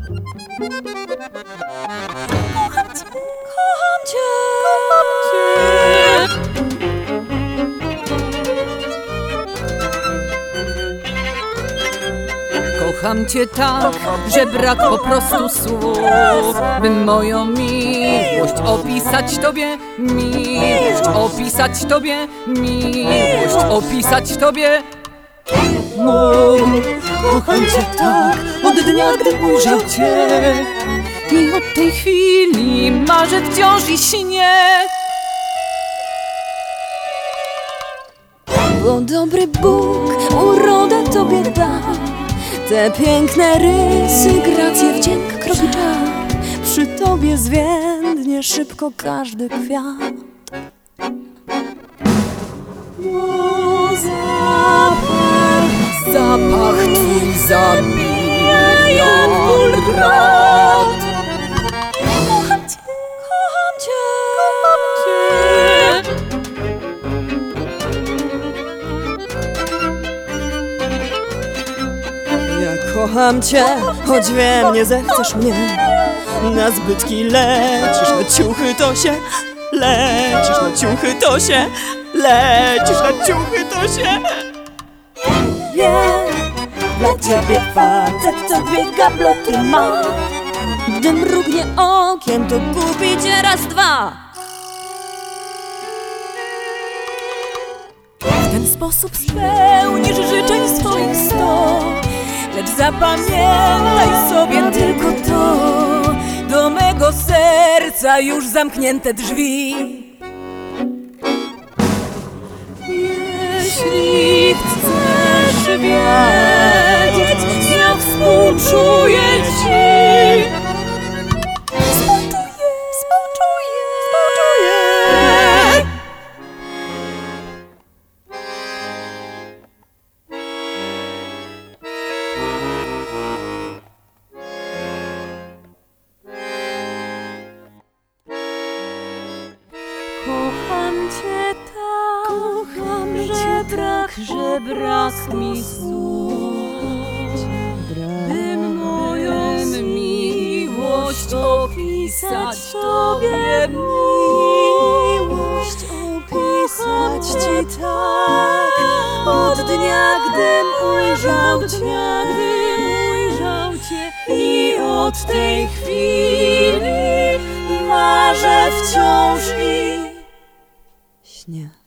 kocham cię. Kocham cię tak, że brak po prostu słów, by moją miłość opisać tobie, miłość opisać tobie, miłość opisać tobie. Kocham cię tak, od dnia, gdy ujrzał cię, i od tej chwili marzę wciąż i śnię. Bo dobry Bóg urodę tobie da, te piękne rysy, grację, wdzięk, krok i czar. Przy tobie zwiędnie szybko każdy kwiat. Bo zapach twój zabija jak ból grad. Kocham cię, kocham cię, kocham cię. Ja kocham cię, choć wiem, nie zechcesz mnie. Na zbytki lecisz, na ciuchy to się. Lecisz na ciuchy to się. Lecisz na ciuchy to się. Wiem, dla ciebie facet to dwie gabloty ma. Gdy mrugnie okiem, to kupi cię raz, dwa. W ten sposób spełnisz życzeń swoich 100. Lecz zapamiętaj sobie tylko to, do mego serca już zamknięte drzwi. Jeśli chcesz wiedzieć, ja współczuję ci. Współczuję, współczuję, współczuję. Kocham cię tak, kocham, że brak mi słów, bym moją miłość opisać tobie, miłość opisać ci tak. Od dnia, gdym ujrzał cię, i od tej chwili marzę wciąż i śnię.